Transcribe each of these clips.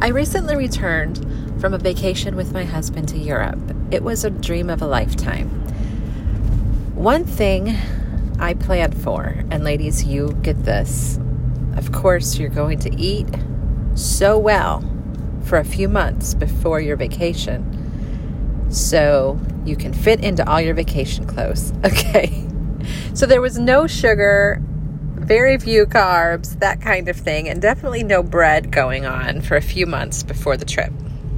I recently returned from a vacation with my husband to Europe. It was a dream of a lifetime. One thing I planned for, and ladies, you get this. Of course, you're going to eat so well for a few months before your vacation so you can fit into all your vacation clothes. Okay. So there was no sugar, very few carbs, that kind of thing, and definitely no bread going on for a few months before the trip.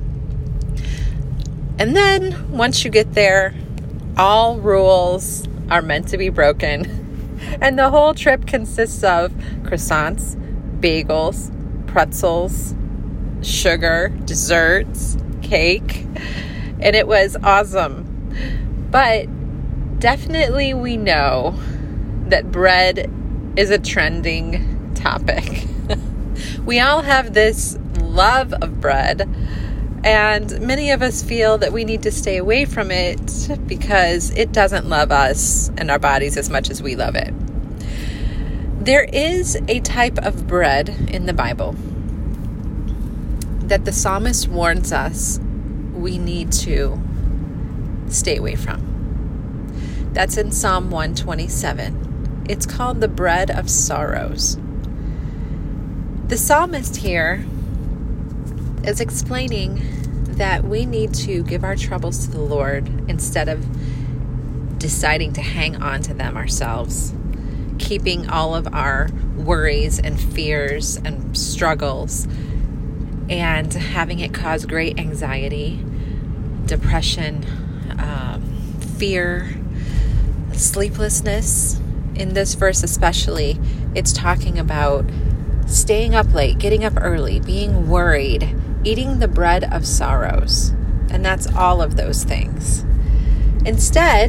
And then once you get there, all rules are meant to be broken. And the whole trip consists of croissants, bagels, pretzels, sugar, desserts, cake. And it was awesome. But definitely we know that bread is a trending topic. We all have this love of bread, and many of us feel that we need to stay away from it because it doesn't love us and our bodies as much as we love it. There is a type of bread in the Bible that the psalmist warns us we need to stay away from. That's in Psalm 127. It's called the bread of sorrows. The psalmist here is explaining that we need to give our troubles to the Lord instead of deciding to hang on to them ourselves, keeping all of our worries and fears and struggles and having it cause great anxiety, depression, fear, sleeplessness. In this verse especially, it's talking about staying up late, getting up early, being worried, eating the bread of sorrows. And that's all of those things. Instead,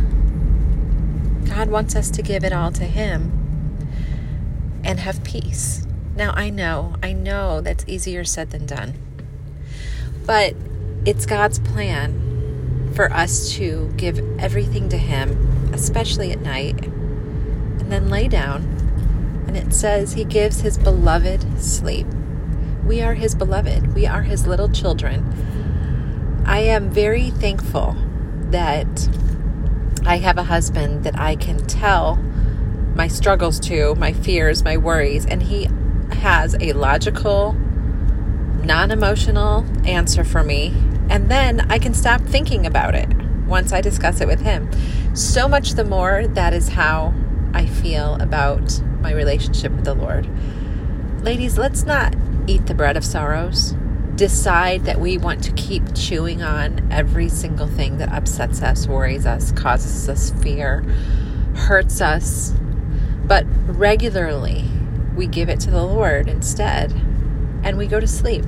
God wants us to give it all to Him and have peace. Now, I know that's easier said than done. But it's God's plan for us to give everything to Him, especially at night, and then lay down. And it says He gives His beloved sleep. We are His beloved. We are His little children. I am very thankful that I have a husband that I can tell my struggles to, my fears, my worries, and he has a logical, non-emotional answer for me. And then I can stop thinking about it once I discuss it with him. So much the more that is how I feel about my relationship with the Lord. Ladies, let's not eat the bread of sorrows. Decide that we want to keep chewing on every single thing that upsets us, worries us, causes us fear, hurts us. But regularly, we give it to the Lord instead, and we go to sleep.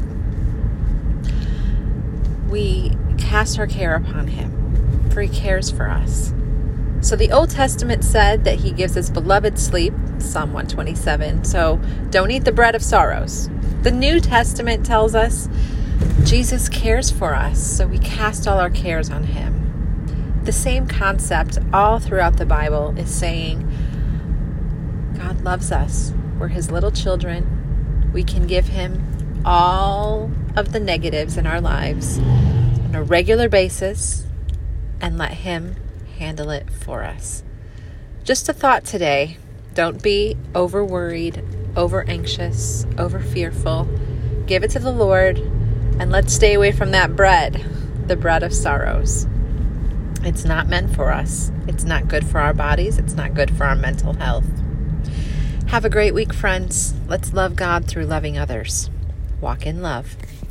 We cast our care upon Him, for He cares for us. So the Old Testament said that He gives His beloved sleep, Psalm 127, so don't eat the bread of sorrows. The New Testament tells us Jesus cares for us, so we cast all our cares on Him. The same concept all throughout the Bible is saying God loves us. We're His little children. We can give Him all of the negatives in our lives on a regular basis and let Him handle it for us. Just a thought today. Don't be over worried, over anxious, over fearful. Give it to the Lord, and let's stay away from that bread, the bread of sorrows. It's not meant for us. It's not good for our bodies. It's not good for our mental health. Have a great week, friends. Let's love God through loving others. Walk in love.